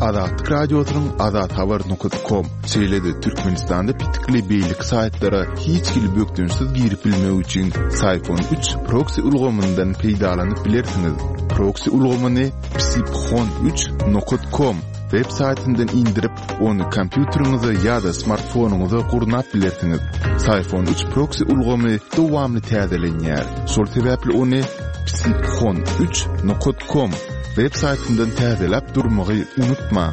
Azatlyk radiosynyň azathabar.com seýledi Türkmenistanda pitikli beýlik saýtlara hiç gili bökdünsiz girip bilmek üçin Sayfon 3 proxy ulgamyndan peýdalanyp bilersiňiz. Proxy ulgamyny psiphon3.com web saytyndan indirip onu kompýuteriňize ýa-da smartfonuňyza gurnap bilersiňiz. Sayfon 3 proxy ulgamy dowamly täzelenýär. Şol sebäpli onu psiphon3.com web saytyndan täzelep durmagy unutma.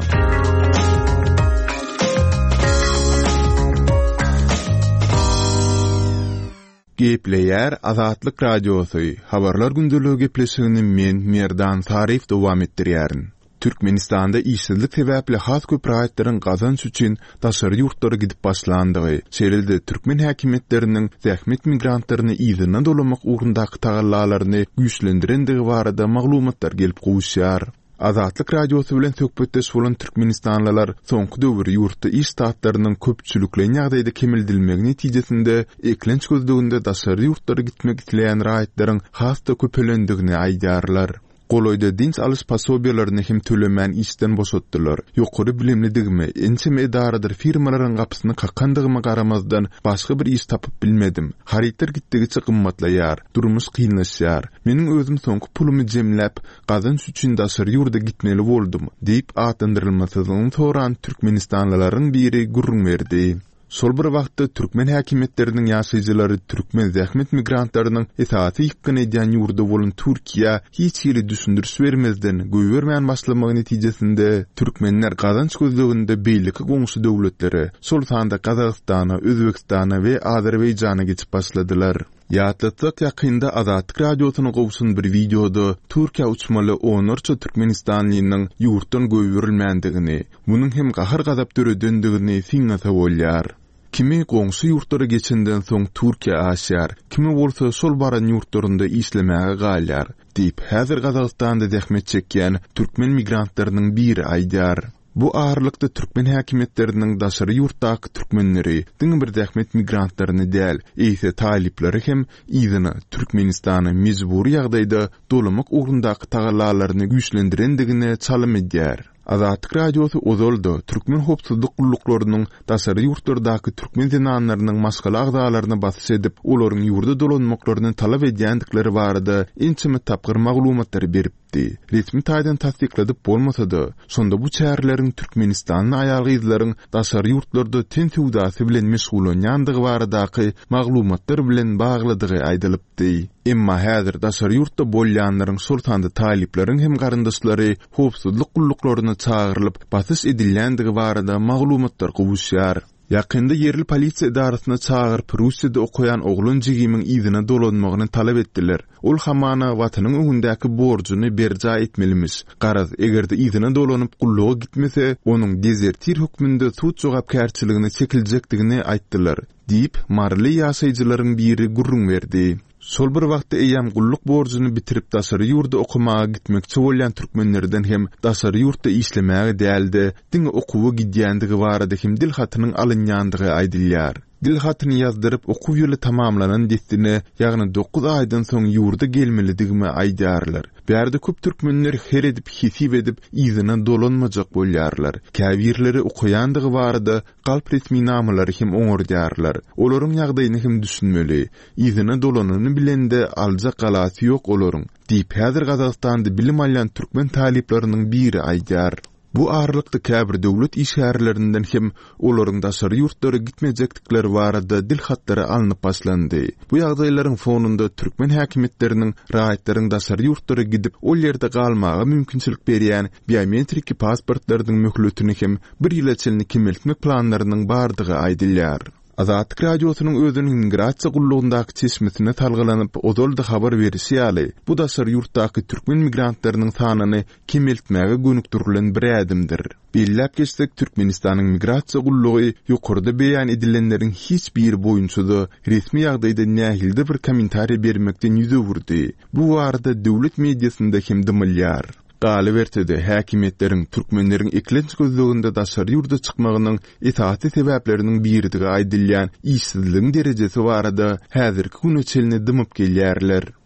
Gepleýär Azatlyk radiosy. Habarlar gündeligi gepleşigini men Merdan Sarif dowam etdirýärin. Türkmenistanda işsizlik sebäpli has köp raýatlaryň gazanç üçin daşary ýurtlara gidip başlandygy, şeýlede türkmen häkimetleriniň zähmet migrantlaryny ýzyna dolamak ugrundaky tagallalaryny güýçlendirendigi barada maglumatlar gelip gowuşýar. Azatlyk radiosy bilen söhbetdeş bolan türkmenistanlylar soňky döwür ýurtda iş saatlarynyň köpçülikli ýagdaýda kemildilmegi netijesinde eklenç gözleginde daşary ýurtlara gitmek isleýän raýatlaryň hasda köpelendigini aýdarlar. Goloyda dinç alys pasobiýalaryny hem tölemän işden boşatdylar. Ýokary bilimlidigimi, ençeme edaradyr firmalaryň gapysyny kakandygyma garamazdan başga bir iş tapyp bilmedim. Harytlar gitdigiçe gymmatlaýar, durmuş kynlaşýar. Meniň özüm soňky pulumy jemläp, gazanç üçin daşary ýurda gitmeli boldum, diýip atandyrylmasynyň soran türkmenistanlylaryň biri gurrun berdi. Şol bir wagtda türkmen häkimetleriniň ýaşaýjylary türkmen zähmet migrantlarynyň esasy ýykyn edýän ýurda bolan Türkiýa hiç ýeri düşündürüş bermezden göýbermän başlamagy netijesinde türkmenler gazanç gözleginde beýleki goňşy döwletleri, şol sanda Kazakstana, Özbekistana we Azerbaýjana geçip başladylar. Ýatlatsak ýakynda Azatlyk radiosyny gowsun bir videoda Türkiýa uçmaly onurça Türkmenistanlynyň ýurtdan göýberilmändigini, munyň hem gahar gazap döredendigini siňnasa bolýar. Kimi goňşy ýurtlara geçenden soň Türkiýa aşýar, kimi bolsa şol baran ýurtlarynda işlemäge galýar, diýip häzir Gazakstanda zähmet çekýän türkmen migrantlarynyň biri aýdar. Bu ağırlıkta türkmen häkimetleriniň daşary ýurtdaky türkmenleri, diňe bir zähmet migrantlaryny däl, eýse talipleri hem ýzyny Türkmenistany mejburi ýagdaýda dolamak ugrundaky tagallalaryny güýçlendirendigine çalym edýär. Azatlyk radiosy ozolda türkmen hopsuzlyk gullaklarynyň daşary ýurtlardaky türkmen zenanlarynyň maskala agdalaryna basy edip, olaryň ýurda dolanmaklaryny talap edýändikleri barada ençeme tapgyr maglumatlar beripdi. Resmi taýdan tasdikladyp bolmasa-da, şonda bu çärleriň Türkmenistanyň aýalgyzlaryň daşary ýurtlarda ten sowdasy bilen meşgulanýandygy baradaky maglumatlar bilen bagladygy aýdylypdy. Emma häzir daşary ýurtda bolýanlaryň şol sanda talipleriň hem garyndaşlary hopsuzlyk gullaklaryny çağırılıp basış edilýändigi barada maglumatlar gowuşýar. Yakında yerli polisiýa idarasyna çağırıp Russiýada okuyan oglun jigimiň ýzyna dolanmagyny talap etdiler. Ol hamana watanyň öňündäki borjyny berja etmelimiş. Garaz egerde ýzyna dolanyp gulluğa gitmese, onuň dezertir hukmynda suç jogapkärçiligine çekiljekdigini aýtdylar, diýip marly ýaşaýjylaryň biri gurrun berdi. Şol bir wagtda eýam gulluk borjyny bitirip daşary ýurda okumaga gitmekçi bolýan türkmenlerden hem daşary ýurtda işlemäge däldi, diňe okuwy gidýändigi barada hem dilhatynyň alynýandygy aýdylýar. Dilhatyny ýazdyryp okuw ýyly tamamlanan destine, ýagny 9 aýdan soň ýurda gelmelidigimi aýdarlar. Bärde köp türkmenler her edip hisip edip ýzyna dolanmajak bolýarlar. Käbirleri okuyandygy barada galp resmi namalary hem oňurdýarlar. Olaryň ýagdaýyny hem düşünmeli. Ýzyna dolananyny bilende aljak galasy ýok olaryň, diýip häzir Gazakstanda bilim alýan türkmen talipleriniň biri aýdar. Bu ağırlıkta käbir döwlet işgärlerinden hem olaryň daşary ýurtlara gitmejekdikleri barada dilhatları alınıp başlandy. Bu ýagdaýlaryň fonunda türkmen häkimetleriniň raýatlaryň daşary ýurtlara gidip ol ýerde galmaga mümkinçilik berýän biometrik pasportlaryň möhletini hem bir ýyla çelini kemeltmek planlarynyň bardygy aýdylýar. Azatlyk radiosynyň özüniň migrasiýa gullugyndaky çeşmesine talgylanyp ozolda habar berişi ýaly bu daşary ýurtdaky türkmen migrantlarynyň sanyny kemeltmäge gönükdirilen bir ädimdir. Bellep geçsek Türkmenistanyň migrasiýa gullugy ýokarda beýan edilenleriň hiç bir boýunçy resmi ýagdaýda nähilde bir kommentariýa bermekden ýüze wurdy. Bu arada döwlet mediasynda hem dymylýar. Galibertede häkimetleriň türkmenleriň eklenç gözleginde daşary ýurda çykmagynyň esasy sebäpleriniň biridigi aýdylýan işsizligiň derejesi barada häzirki güne çelini dymyp gelýärler.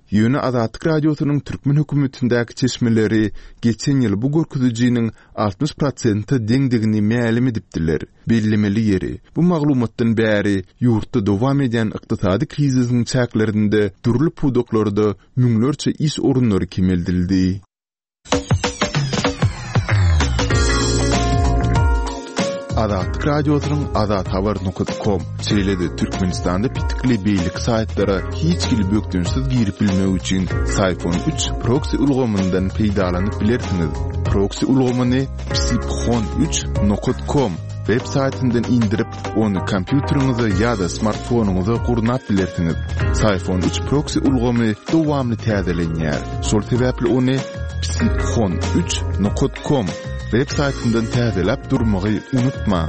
Ýöne Azatlyk radiosynyň türkmen hökümetindäki çeşmeleri geçen ýyl bu görkezijiniň 60% deňdigini mälim edipdiler. Bellemeli ýeri. Bu maglumatdan bäri ýurtda dowam eden ykdysady krizisiň çäklerinde durly pudoklarda müňlerçe iş orunlary kemeldildi. Azatlyk radiosynyň azathabar.com çeýledi Türkmenistanda pitikli beýlik saýtlara hiç kili bökdünsiz girip bilmek üçin Sayfon 3 proxy ulgamyndan peýdalanyp bilersiňiz. Proxy ulgamyny psiphon3.com web saytyndan indirip onu kompýuteriňize ýa-da smartfonuňyza gurnap bilersiňiz. Sayfon 3 proxy ulgamy dowamly täzelenýär. Şol sebäpli onu psiphon3.com web saytyndan täzelep durmagy unutma.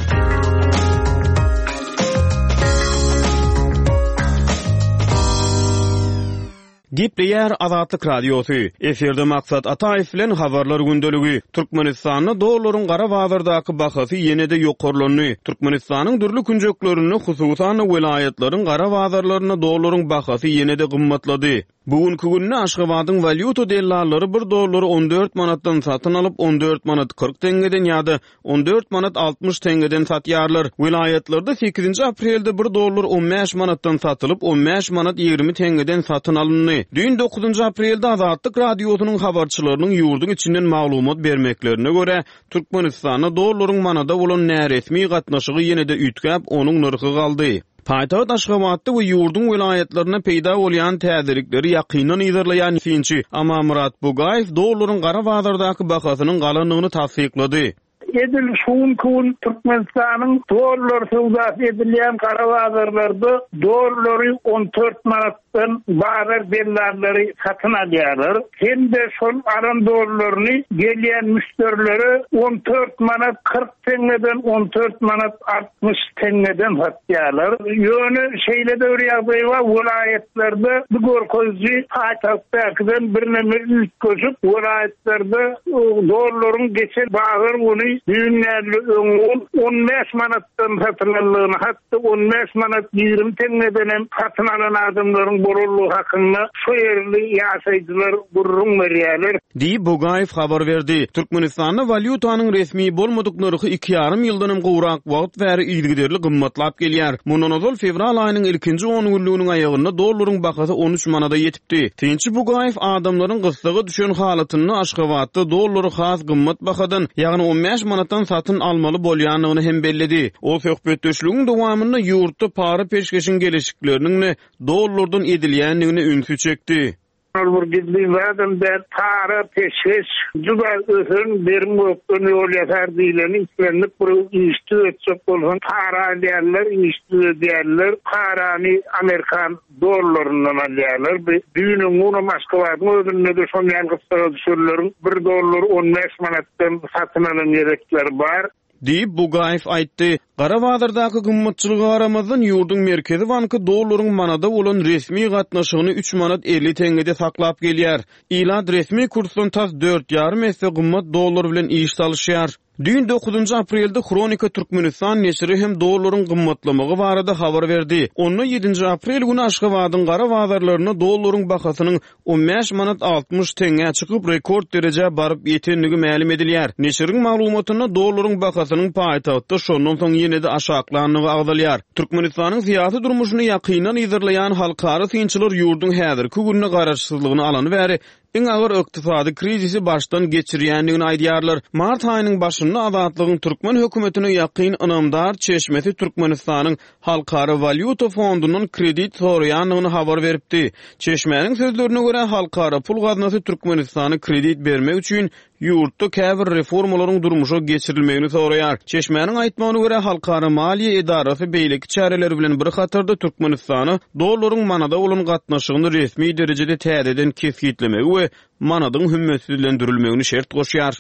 Gepleýär Azatlyk radiosy. Eferde maksat Ataýew bilen habarlar gündöligi. Türkmenistanyň dollaryň gara bazardaky bahasy ýene-de ýokarlandy. Türkmenistanyň dürli künjeklerini, hususan welaýatlaryň gara bazarlaryna dollaryň bahasy ýene-de gymmatlady. Bugünkü günde Aşgabatyň valyuta dellalary 1 dollary 14 manatdan satyn alyp 14 manat 40 tengeden ýa-da 14 manat 60 tengeden satýarlar. Welaýatlarda 8 aprelde 1 dollar 15 manatdan satylyp 15 manat 20 tengeden satyn alındy. Dün 9 aprelde Azatlyk radiosynyň habarçylarynyň ýurdun içinden maglumat bermeklerine göre Türkmenistanda dollaryň manada bolan näresmi gatnaşygy ýene-de ütgäp onuň narhy galdy. Paýtagat Aşgabatda we ýurdun welaýatlaryna peýda bolýan täzirlikleri ýakynan ýerleýän finçi Amamurat Bugaýew dollaryň gara bazardaky bahasynyň galanlygyny tasdiklady. Edil şuun kuun Türkmenistanyň dollar sowdasy edilýän gara bazarlarda dollary 14 manatdan bazar dellalary satyn alýarlar. Hende şol aran dollaryny gelýän müşterileri 14 manat 40 tengeden 14 manat 60 tengeden satýarlar. Ýöne şeýle döwrýär we welaýatlarda bu görkeji paýtagtdan birneme ütköjüp welaýatlarda dollaryň geçen bazar güni düýnäli öňün 15 manatdan satylanlygyny hatda 15 manat 20 tengeden satyn alan adamlaryň bolullygy hakynda şu ýerli ýaşaýjylar gurrun berýärler. Di Bugaýew habar berdi. Türkmenistanda valyutanyň resmi bolmadyk narhy 2,5 ýyldan gowrak wagt bäri ýylgyderli gymmatlap gelýär. Mundan ozal fevral aýynyň ilkinji 10 günlüğiniň aýagynda dollaryň bahasy 13 manada ýetipdi. Tinçi Bugaýew adamlaryň gyslygy düşen halatyny Aşgabatda dollary has gymmat bahadan, ýagny 15 manatdan satyn almaly bolýanlygyny hem belledi. O söhbetdeşligiň dowamynda ýurtda para peşkeşiň gelişikleriniň dollardan edilýänligini ünsü çekdi. Almur giddiğim adam der para peşkeş juga öhün bermökten yol yapar diýileni islenip bu işti ötsek bolan para alýarlar, işti diýerler, parany Amerikan dollaryndan alýarlar. Düýnüň ony Moskwadan özünde de şol ýalgysyra düşürlerin 1 dollar 15 manatdan satyn alan ýerekler bar. Diýip Bugaýew aýtdy. Gara bazardaky gymmatçylygy aramazdan ýurdun merkezi banky dollaryň manada bolan resmi gatnaşygyny 3 manat 50 tengede saklap gelýär. Ýyla resmi kursdan tas 4,5 esse gymmat dollar bilen iş salşýar. Dün 9 aprelde Kronika Türkmenistan neşri hem dollaryň gymmatlamagy barada habar berdi. Onu 7 aprel günü Aşgabatyň gara bazarlaryna dollaryň bahasynyň 15 manat 60 tenge çykyp rekord derece baryp ýetenligi mälim edilýär. Neşriň maglumatyna dollaryň bahasynyň paýtagtda şondan soň ýene-de aşaklanlygy agdalýar. Türkmenistanyň syýasy durmuşyny ýakynan ýerleýän halkara synçylar ýurdun häzirki gününe garaşsyzlygyny alany bäri iň agyr ykdysady krizisi başdan geçirýänligini aýdýarlar. Mart aýynyň başynda Azatlygyň türkmen hökümetine ýakyn ynamdar çeşmesi Türkmenistanyň halkara valyuta fondundan kredit soraýanlygyny habar beripdi. Çeşmeniň sözlerine görä halkara pul gaznasy Türkmenistana kredit bermek üçin ýurtda käbir reformalaryň durmuşa geçirilmegini soraýar. Çeşmeniň aýtmagyna görä halkara maliýe idarasy beýlik çäreleri bilen bir hatarda Türkmenistany dollaryň manada bolan gatnaşygyny resmi derejede täzeden kesgitlemegi we manadyň hümmetsizlendirilmegini şert goşýar.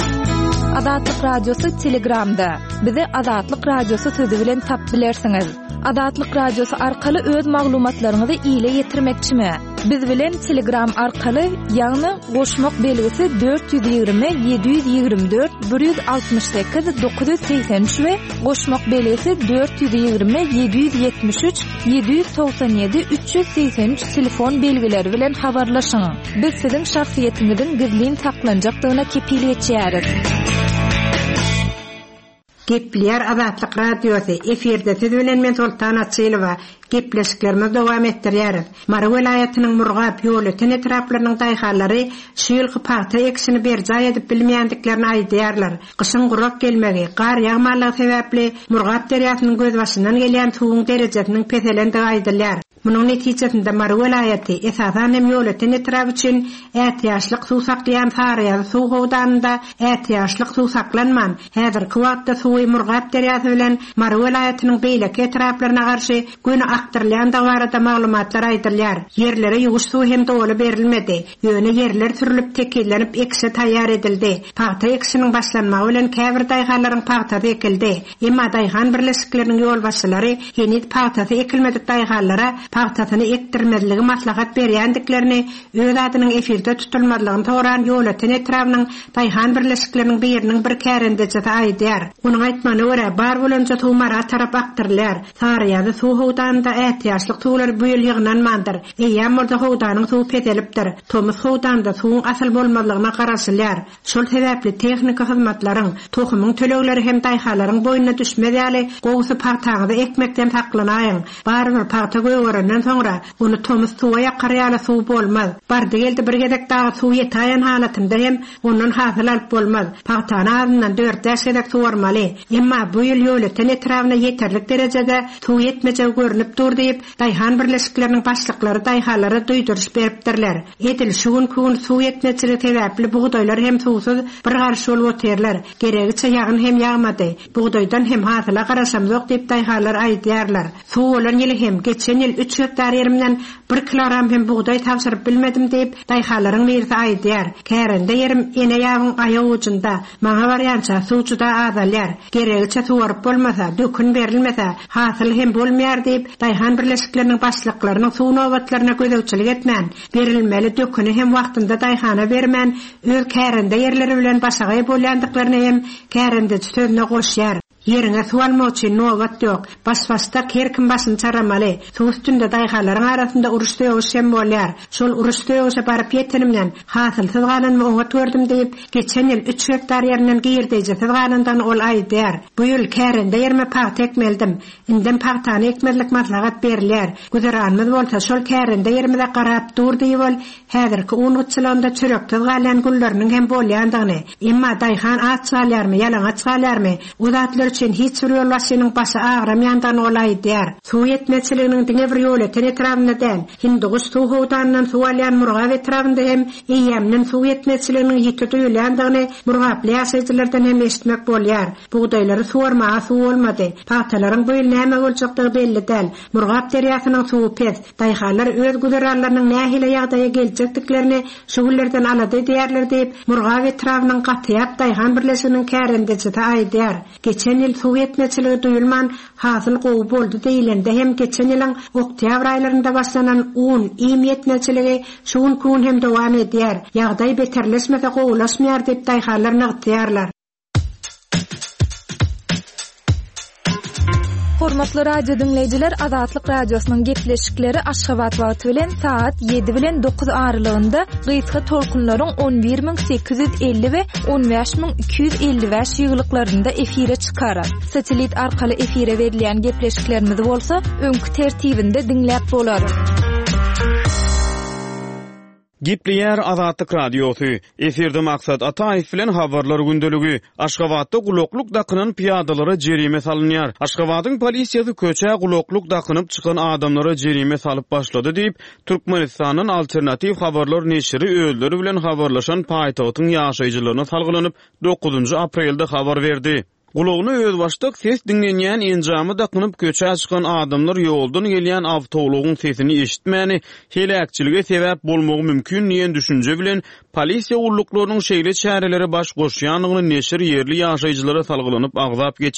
Azatlyk radiosu Telegramda. Bizi Azatlyk radiosu sözi bilen tap bilersiňiz. Azatlyk radiosu arkaly öz maglumatlaryňyzy ýyla ýetirmekçimi? Biz bilen Telegram arkaly ýagny goşmak belgisi 420 724 168 983 we goşmak belgisi 420 773 797 383 telefon belgileri bilen habarlaşyň. Biz siziň şahsiýetiňizden gizlin saklanjakdygyna kepilet etýäris. Gepler Azatlyk radiosu eferde tüzülen men Sultan Atçylywa gepleşiklerimiz dowam etdirýäris. Mara welaýatynyň Murgap ýoly tenetraplarynyň daýhallary şeýle paýta eksini berjay edip bilmeýändiklerini aýdýarlar. Gyşyň gurak gelmegi, gar ýagmalygy sebäpli Murgap derýasynyň göz başyndan gelýän suwuň derejesiniň peselendigi aýdylýar. Munyň netijesinde Mara welaýaty esasan hem ýoly tenetrap üçin ähtiýaçlyk suw saklaýan Sarıýa suw howdanynda ähtiýaçlyk suw saklanman. Häzirki wagtda suwy Murgap derýasy bilen Mara welaýatynyň beýleki etraplaryna garşy güni aktarlayan da barada maglumatlar aýdylýar. Yerlere ýuwuş suw hem doly berilmedi. Ýöne yerler türlüp tekillenip ekse taýýar edildi. Paýta eksiniň başlanmagy bilen käbir daýhanlaryň paýtada ekildi. Emma daýhan birleşikleriniň ýol başçylary henüz paýtada ekilmedik daýhanlara paýtasyny ekdirmezligi maslahat berýändiklerini, öz adynyň efirde tutulmadygyny toran ýoly tenetrapynyň daýhan birleşikleriniň biriniň bir kärendejesi aýdýar. Onuň aýtmagyna görä bar bolança tuwmara tarap aktarylýar. Sarıýa suw howdanda ähtiýaçlyk suwlar bu ýyl ýygnanmandyr. Eýär bolsa howdanyň suw petelipdir. Tomuz howdanda suwun asal bolmalygyna garaşylýar. Şol sebäpli tehnika hyzmatlaryň, tohumyň tölegleri hem daýhalaryň boýuna düşmedýäli gowsy paýtagyda ekmekden saklanaýyn. Bar bir paýta goýgorundan soňra onu tomuz suwa ýakarýaly suw bolmaz. Bardy geldi bir gedek dagy suw ýetaýan halatynda hem ondan hasyl alyp bolmaz. Paýtany ağzyndan 4 gedek suw barmaly. Emma bu ýyl ýoly tenetrawyna ýeterlik derejede suw ýetmeje görünüp dur diýip daýhan birleşikleriniň başlyklary daýhalary duýduruş beripdirler. Edil şugun kugun suw ýetmejiligi sebäpli buğdaýlar hem suwsuz bir garşy bolup oterler. Geregiçe ýagyn hem ýagmady. Buğdaýdan hem hasyla garaşam ýok diýip daýhalar aýdýarlar. Suw bolan ýyly hem geçen ýyl 3 hektar yerimden 1 kilogram hem buğdaý tapşyryp bilmedim diýip daýhalaryň birisi aýdýar. Kärende yerim ene ýagyň aýagy ucunda. Maňa barýança suw juda azalýar. Geregiçe suw baryp bolmasa, dökün berilmese, hasyl hem bolmaýar diýip daýhan birleşikleriniň başlyklarynyň suw nobatlaryna gözegçilik etmän, berilmeli döküni hem wagtynda daýhana bermän, öz kärende yerleri bilen başagy bolýandyklaryny hem kärende sözüne goşýar. Yerine suw almak üçin nobat ýok. Başbasta herkim başyny çaramaly. Suw üstünde daýhalaryň arasynda uruş döwüşen bolýar. Şol uruş döwüşe baryp ýetenimden hasylsyz galanyny oňa gördüm diýip geçen ýyl 3 hektar ýerinden giýirdeje galanydan ol aýdýar. Bu ýyl kärende ýerime paýta ekmeldim. Indem paýtany ekmezlik maslahat berilýär. Güzeranmyz bolsa şol kärende ýerime garap dur diýip ol häzirki unuçlanda çörekde galan gullarnyň hem bolýandygyny. Emma daýhan açgalýarmy, ýalaň açgalýarmy? Uzatlar için hiç bir ýol başynyň başy agramyandan olaýdýar. Suw ýetmeçiliginiň diňe bir ýoly tenetrapyna däl. Hindugus suw howdanyndan suw alýan Murgap etrapynda hem eýämniň suw ýetmeçiliginiň ýiti duýulýandygyny Murgaply ýaşaýjylardan hem eşitmek bolýar. Buğdaýlary suwarmaga suw bolmady. Paýtalaryň bu ýyl näme boljagdygy belli däl. Murgap derýasynyň suwy pes. Daýhalar öz güzeranlarynyň nähile ýagdaýa geljekdiklerini şugullerden alady diýerler diýip Murgap etrapynyň gatyap daýhan birleşiginiň kärendejesi aýdýar. Geçen ýyl suw ýetmeçiligi duýulman hasyl gowy boldy diýilende hem geçen ýylyň oktýabr aýlarynda başlanan un iň ýetmeçiligi şuň kun hem dowam edýär. Ýagdaý beterleşmese gowulaşmaýar diýip daýhalar nagtýarlar. Hormatly radio dinleyijiler, Azatlyk radiosynyň gepleşikleri Aşgabat wagty bilen saat 7 bilen 9 aralygynda gysga tolkunlaryň 11850 we 15255 ýyglyklarynda efire çykarar. Satelit arkaly efire berilýän gepleşiklerimiz bolsa, öňkü tertibinde dinläp bolar. Gepleýär Azatlyk radiosu. Eferde maksat Ataýew bilen habarlar gündeligi. Aşgabatda gulokluk dakynan piyadalary jerime salynýar. Aşgabatyň polisiýasy köçä gulokluk dakynyp çykan adamlara jerime salyp başlady diýip Türkmenistanyň alternativ habarlar neşri öýleri bilen habarlaşan paýtagyň ýaşaýjylaryna salgylanyp 9 aprelde habar berdi. Gulogunu öz başlyk ses dinlenýän enjamy dakynyp köçä çykan adamlar ýoldan gelýän awtobuslygyň sesini eşitmäni helakçylyga sebäp bolmagy mümkin diýen düşünje bilen polisiýa ulluklarynyň şeýle çäreleri baş goşýanlygyny neşir ýerli ýaşaýjylara salgylanyp agzap geçýär.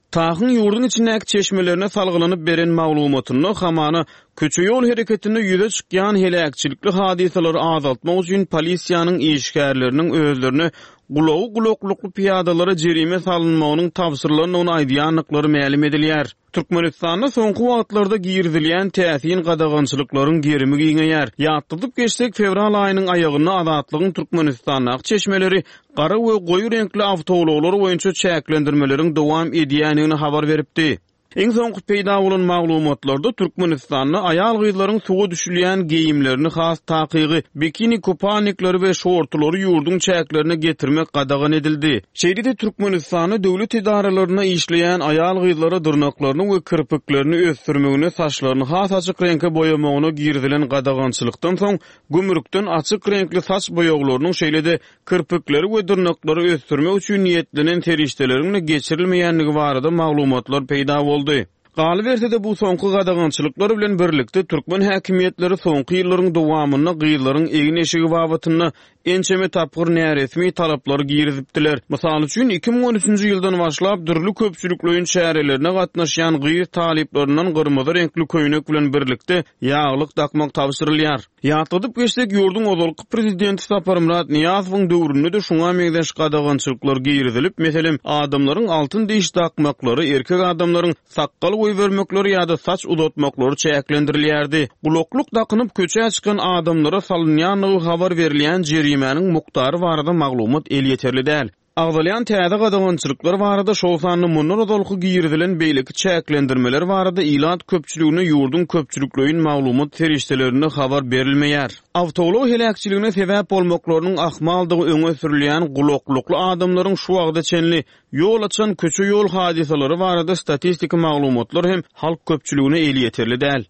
Tahyň ýurdun içindäki çeşmelerine salgylanyp beren maglumatyny hamana köçe ýol hereketinde ýüze çykýan helakçylikli hadiseleri azaltmak üçin polisiýanyň işgärleriniň özlerini gulaw-gulaklykly piyadalara jerime salynmagynyň tapşyrlaryny ony aýdýanlyklary ma'lum edilýär. Türkmenistanda soňky wagtlarda giýirilýän täsin gadagançylyklaryň gerimi giňeýär. Ýatdyp geçsek fevral aýynyň aýagyna azatlygyň Türkmenistanyň çeşmeleri gara we goýu renkli awtowlaglar boýunça çäklendirmeleriň dowam edýänini habar beripdi. Eň soňky peýda bolan maglumatlarda Türkmenistanyň aýal gyzlaryň suwa düşülýän geyimlerini has takygy, bikini kopanikleri we şortlary ýurdun çäklerine getirmek gadagan edildi. Şeýle Türkmenistany döwlet idaralaryna işleýän aýal gyzlary dyrnaklaryny we kirpiklerini ösdürmegine, saçlaryny has açyk reňke boýamagyna girdilen gadagançylykdan soň gümrükden açyk renkli saç boýaglarynyň şeýle kirpikleri we dyrnaklary ösdürmek üçin niýetlenen terişdelerine geçirilmeýänligi barada maglumatlar peýda boldy. Galy berse bu soňky gadagançylyklar bilen birlikde türkmen häkimiýetleri soňky ýyllaryň dowamyna gyýlaryň egin eşigi babatyny ençeme tapgyr näresmi talaplary girizipdiler. Mysal üçin 2013-nji ýyldan başlap dürli köpçüliklerin şäherlerine gatnaşýan gyýy talyplarynyň gyrmyzy renkli köýnek bilen birlikde ýaglyk takmak tapşyrylýar. Ýatdyp geçsek ýurdun ozalky prezidenti Saparmurat Niýazowyň döwründe de şuňa meňdeş gadagançylyklar girizilip, meselem adamlaryň altyn diş takmaklary, erkek adamlaryň saqqal goý bermekleri ýa-da saç uzatmaklary çäklendirilýärdi. Gulakluk takynyp köçe çykan adamlara salynýan habar berilýän jerimäniň muktary barada maglumat el ýeterli däl. Agdalyan täze gadagançylyklar barada şol sanly mundan ozalky giýirilen beýleki çäklendirmeler barada ilat köpçüligine ýurdun köpçüliklerin maglumat terişdelerine habar berilmeýär. Awtowlaw helakçylygyna sebäp bolmaklarynyň ahmaldygy öňe sürilýän gulaklykly adamlaryň şu wagda çenli ýol açan köçe ýol hadiseleri barada statistika maglumatlar hem halk köpçüligine el ýeterli däl.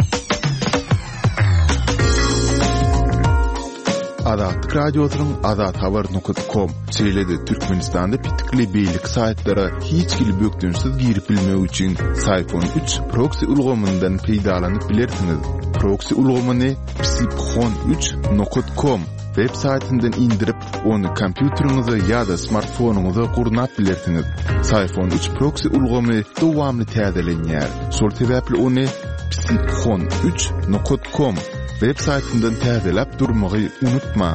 Azat radiosynyň azathabar.com seýledi Türkmenistanda pitikli beýlik saýtlary hiç kili bökdünsiz girip bilmek üçin Sayfon 3 proxy ulgamyndan peýdalanyp bilersiňiz. Proxy ulgamy psipxon3.com web saytyndan indirip onu kompýuteriňize ýa-da smartfonuňyza gurnap bilersiňiz. Sayfon 3 proxy ulgamy dowamly täzelenýär. Şol sebäpli onu psipxon3.com web saytyndan täzelep durmagy unutma.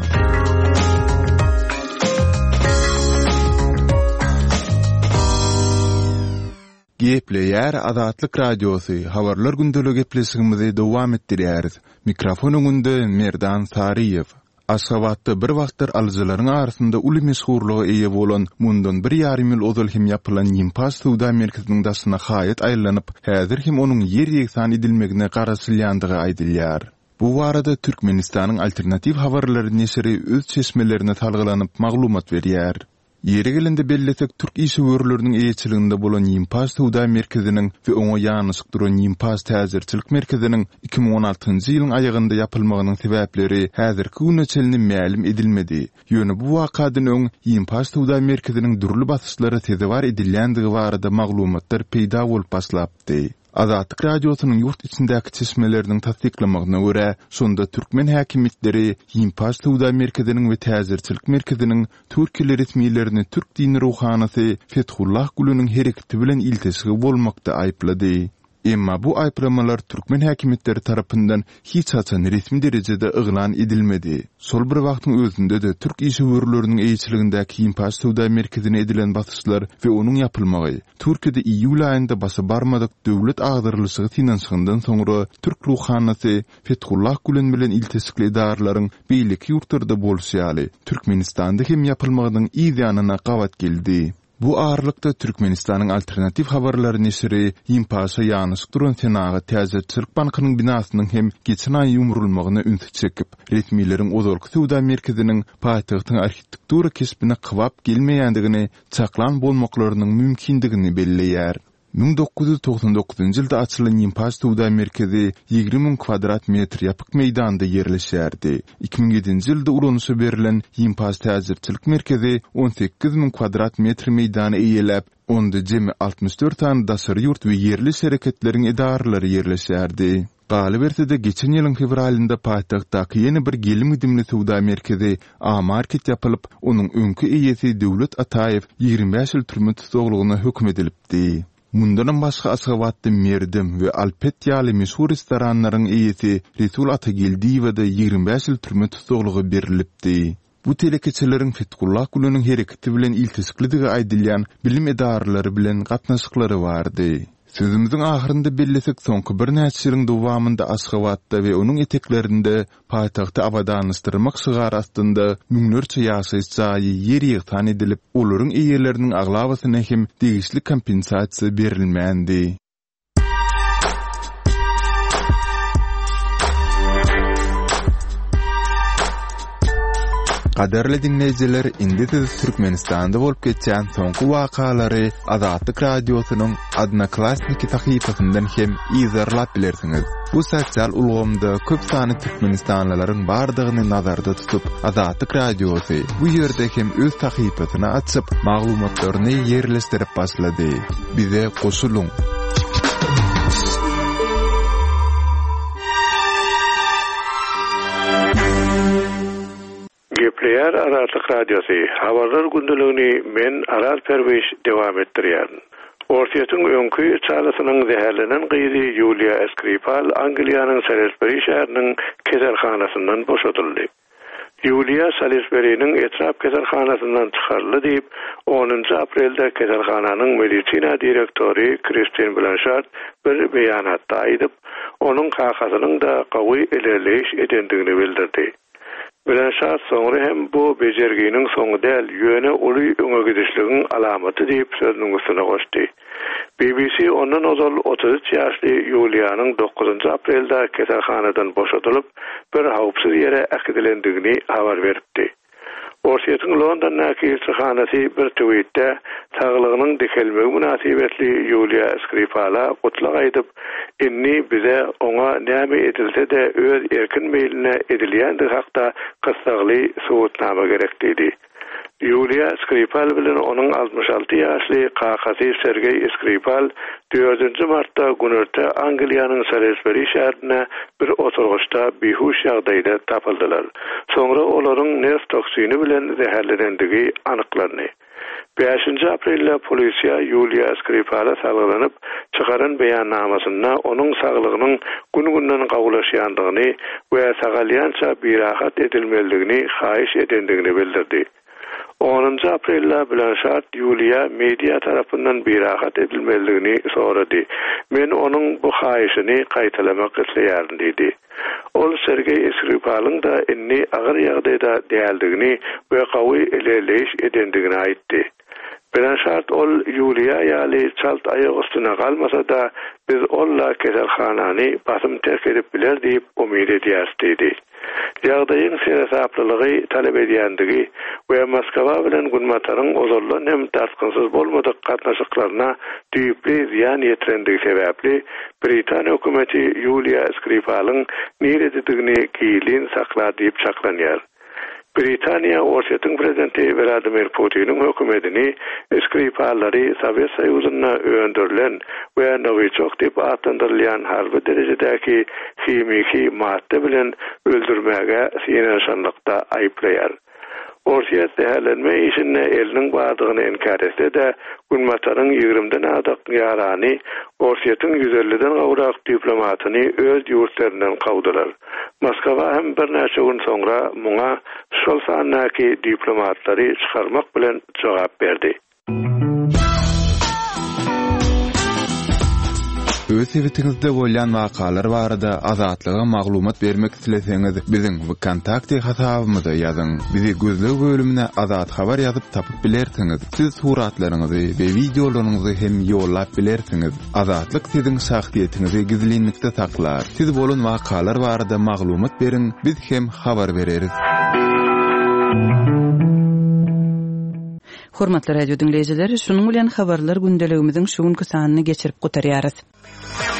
Gepleýär Azatlyk radiosy habarlar gündeli gepleşigimizi dowam etdirýäris. Mikrofonuňda Merdan Sariýew. Aşgabatda bir wagtlar alyjylaryň arasynda uly meşhurlygy eýe bolan mundan 1,5 ýyl ozal hem ýapylan Ýympas Sowda merkeziniň daşyna haýat aýlanyp, häzir hem onuň ýer ýeksan edilmegine garaşylýandygy aýdylýar. Bu barada Türkmenistanyň alternativ habarlary neşri öz çeşmelerine talgylanyp maglumat berýär. Ýeri gelende bellesek Türk işgörleriniň eýetçiliginde bolan Ýympas Sowda merkeziniň we oňa ýanyşyk duran Ýympas täzirçilik merkeziniň 2016-njy ýylyň aýagynda ýapylmagynyň sebäpleri häzirki güne çelini ma'lum edilmedi. Ýöne bu wakadan öň Ýympas Sowda merkeziniň durly basyşlary tezewar edilýändigi barada maglumatlar peýda bolup başlapdy. Azatlyk radiosynyň ýurt içindäki çeşmeleriniň tasdiklamagyna görä, şonda türkmen häkimetleri Ýympas Sowda merkeziniň we täzirçilik merkeziniň türkili resmiýetlerini türk dini ruhanasy Fethullah Gülüniň hereketi bilen iltisigi bolmakda aýplady. Emma bu aýplamalar türkmen häkimetleri tarapyndan hiç haçan resmi derejede yglan edilmedi. Sol bir wagtyň özünde de türk işgörleriniň eýçiligindäki Ýympas Sowda merkezine edilen basyşlar we onuň ýapylmagy Türkiýede iýul aýynda basy barmadyk döwlet agdyrlyşygy finansiýandan soňra türk ruhanasy Fethullah Gülen bilen iltisikli idaralaryň beýleki ýurtlarda bolşýaly Türkmenistanda hem ýapylmagynyň ýa-da gawat geldi. Bu ağırlıkta Türkmenistanyň alternativ habarlary neşri Ýympasa ýanyşyk duran senaga täzirçilik bankynyň binasynyň hem geçen aý ýumrulmagyna ünsüt çekip, resmiýetleriň ozalky Sowda merkeziniň paýtagtyň arhitektura kesbine kybap gelmeýändigini, çaklan bolmaklarynyň mümkindigini belleýär. 1999-njy ýylda açylan Ýympas Sowda merkezi 20.000 kvadrat metr ýapyk meýdanda ýerleşýärdi. 2007-nji ýylda ulanysy berilen Ýympas täzirçilik merkezi 18.000 kvadrat metr meýdany eýelep, onda jemi 64 tane daşary ýurt we ýerli şereketleriň idaralary ýerleşýärdi. Galy berse de geçen ýylyň fevralynda paýtagtdaky ýene bir gelim gidimli Sowda merkezi A-market ýapylyp, onuň öňkü eýesi Döwlet Ataýew 25 ýyl türme tutuglygyna hökm edilipdi. Mundan başga asabatdy Merdim we Alpet ýaly meşhur restoranlaryň eýesi Resul Atagildiyevde 25 ýyl türme tutuglygy berilipdi. Bu telekeçeleriň Fetgullah Gülüniň hereketi bilen iltisiklidige aýdylýan bilim edaralary bilen gatnaşyklary bardy. Sözümüzün ahyrynda bellesek soňky bir näçe ýylyň dowamynda Aşgabatda we onuň eteklerinde paýtagty abadanystyrmak sygar astynda müňlerçe ýaşaýyş jaýy ýer ýygtan edilip, olaryň eýerleriniň aglabasyna hem degişli kompensasiýa berilmändi. Qadarly dinleyijiler, indi Türkmenistanda bolup geçen soňky wakalary Azatlyk radiosynyň Adnaklasniki tahypasyndan hem izarlap bilersiňiz. Bu sosial ulgamda köp sany Türkmenistanlylaryň bardygyny nazarda tutup, Azatlyk radiosy bu ýerde hem öz tahypasyny açyp, maglumatlaryny ýerleşdirip başlady. Bize goşulyň. Gepleýär Azatlyk radiosy. Habarlar gündeligini men Aral Perweş dowam etdirýär. Ortiýatyň öňkü çalasynyň zäherlenen gyzy Julia Skripal Angliýanyň Salisbury şäheriniň keselhanasyndan boşadyldy. Julia Salisbury'niň etrap keselhanasyndan çykarly diýip 10 aprelde keselhananyň medisina direktori Christine Blanchard bir beýanatda aýdyp, onuň kakasynyň da gawy ilerleýiş edendigini bildirdi. Blanchard soňra hem bu bejerginiň soňy däl, ýöne uly öňe gidişligiň alamaty diýip sözüniň üstüne goşdy. BBC ondan ozal 33 ýaşly Julianyň 9 aprelde keselhanadan boşadylyp, bir hawpsyz ýere äkidilendigini habar beripdi. Ortiýatyň Londondaky elçihanasy bir tweetde saglygynyň dikelmegi münasibetli Julia Skripala gutlag aýdyp, inni bize ona näme edilse de öz erkin meýline edilýändi hakda kıssagly suwutnama gerek dedi. Julia Skripal bilen onuň 66 ýaşly kakasy Sergey Skripal 4 martda günörte Angliýanyň Salisbury şäherine bir oturguşda bihuş ýagdaýda tapyldylar. Soňra olaryň nerv toksini bilen zäherlenendigi anyklandy. 5 aprelde polisiýa Julia Skripala salgylanyp çykaran beýannamasyna onuň saglygynyň gün-günden gawlaşýandygyny we sagalýança birahat edilmeligini haýyş edendigini bildirdi. 10 aprelde Blanchard Julia media tarapyndan birahat edilmeligini sorady. Men onuň bu haýyşyny gaýtalamak isleýärdim dedi. Ol Sergey Skripal'ın da inni agyr ýagdaýda däldigini we gawy ilerleýiş edendigini aýtdy. Blanchard ol Julia ýaly çalt aýak üstüne galmasa da biz olla keselhanany basym terk edip biler diýip umyt edýäris dedi. Ýagdaýyň serhaplylygy talep edýändigi we Moskwa bilen Gulmataryň ozallan hem tartgynsyz bolmadyk gatnaşyklaryna düýpli ziýan ýetirendigi sebäpli Britaniýa hökümeti Julia Skripal'yň niredigini giýilin saklady diýip çaklanýar. Britaniýa Ortiýatyň prezidenti Vladimir Putin'in hökümetini Skripallary Sowet Soýuzyna öndürilen we Novichok diýip atandyrylýan harby derejedäki kimiki madde bilen öldürmäge sinanşanlykda aýplaýar. Ortiýat zäherlenme işine eliniň bardygyny inkar etse de Gulmataryň 20-den adak ýarany Ortiýatyň 150-den gowrak diplomatyny öz ýurtlaryndan gawdylar. Moskwa hem bir näçe gün soňra muňa şol sanaky diplomatlary çykarmak bilen jogap berdi. Öz evitinizde bolýan wakalar barada azatlyga maglumat bermek isleseňiz, biziň kontakty hasabymyza ýazyň. Bizi gözlegi bölümine azat habar ýazyp tapyp bilersiňiz. Siz suratlaryňyzy we videolaryňyzy hem ýollap bilersiňiz. Azatlyk siziň şahsiýetinizi gizlinlikde saklar. Siz bolan wakalar barada maglumat beriň, biz hem habar bereriz. Hormatly radio dinleyijiler, şunuň bilen habarlar gündeligimiziň şu günkü sanyny geçirip gutarýarys.